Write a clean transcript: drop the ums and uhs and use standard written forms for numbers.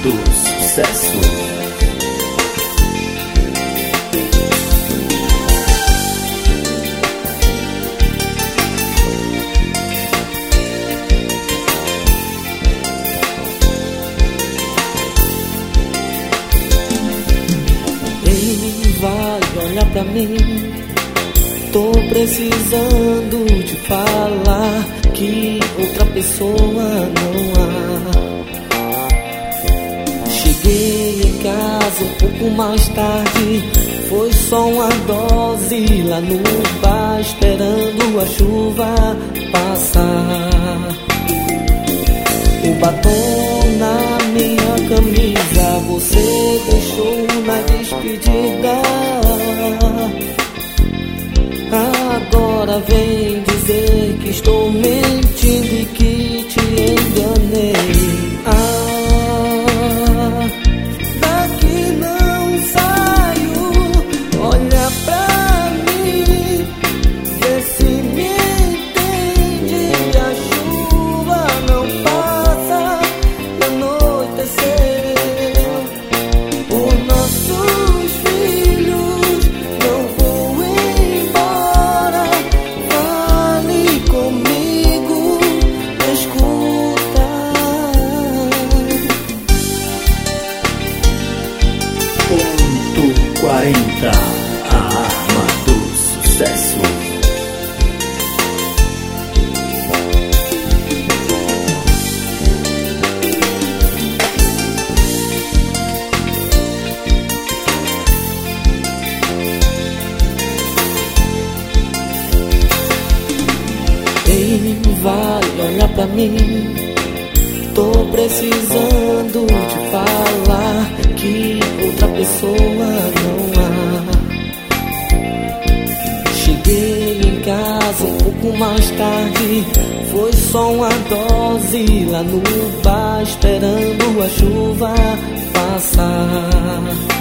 do Sucesso. Vai olhar pra mim, tô precisando te falar que outra pessoa não há. Cheguei em casa um pouco mais tarde, foi só uma dose lá no bar, esperando a chuva passar. O batom na minha camisa você deixou na despedida. Agora vem dizer que estou mentindo e que te enganei. Daqui não saio, olha pra mim, vê se me entende. A chuva não passa e anoiteceu. Os nossos filhos não vão embora. Fale comigo, escuta. Ponto 40, a arma do sucesso. Ei, vai olhar pra mim, tô precisando te falar que outra pessoa não há. Cheguei em casa um pouco mais tarde, foi só uma dose lá no bar, esperando a chuva passar.